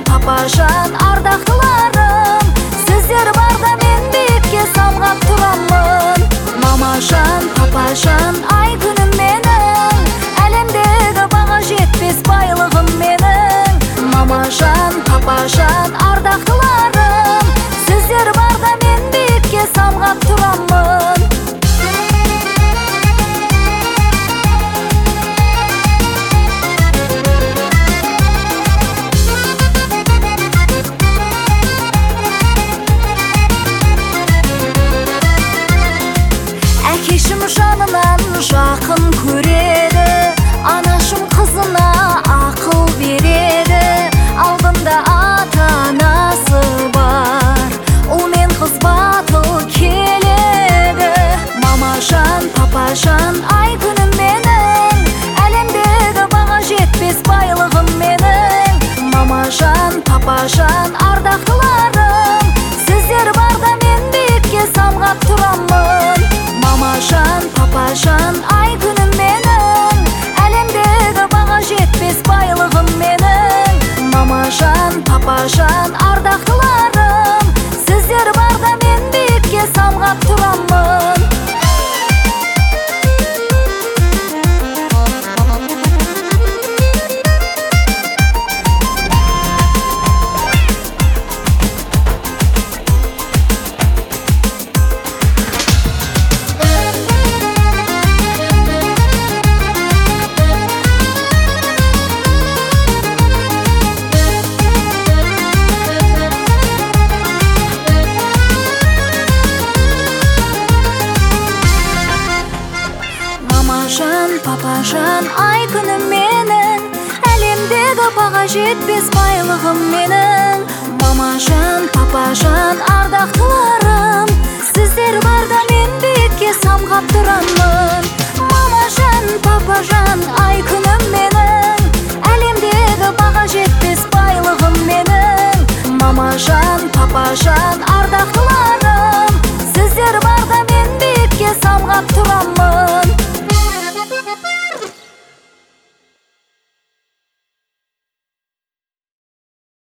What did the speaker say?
папажан, ардақтыларым, сіздер барда мен биікке самғап тұрамын. Мамажан, папажан, ай күнім менің, әлемдегі баға жетпес байлығым менің. Мамажан, папажан, ардақтыларым, сіздер барда мен биікке самғап тұрамын. Әкешім жанынан жақын көреді, анашым қызына ақыл береді. Алдында ата-анасы бар, ұл мен қыз батыл келеді. Мамажан, папажан, ай күнім менің, әлемдегі баға жетпес байлығым менің. Мамажан, папажан, ардақтыларым, сіздер барда мен биікке самғап тұрамын. Мамажан, папажан, ай күнім менің, әлемдегі баға жетпес байлығым менің. Мамажан, папажан, ардақтыларым, сіздер барда мен биікке самғап тұрамын. Мамажан, папажан, ай күнім менің, әлемдегі баға жетпес байлығым менің. Мамажан, папажан, ардақтыларым, сіздер барда мен биікке самғап тұрамын. Мамажан, папажан, ай күнім менің, әлемдегі баға жетпес байлығым менің. Мамажан, папажан, ардақтыларым, сіздер барда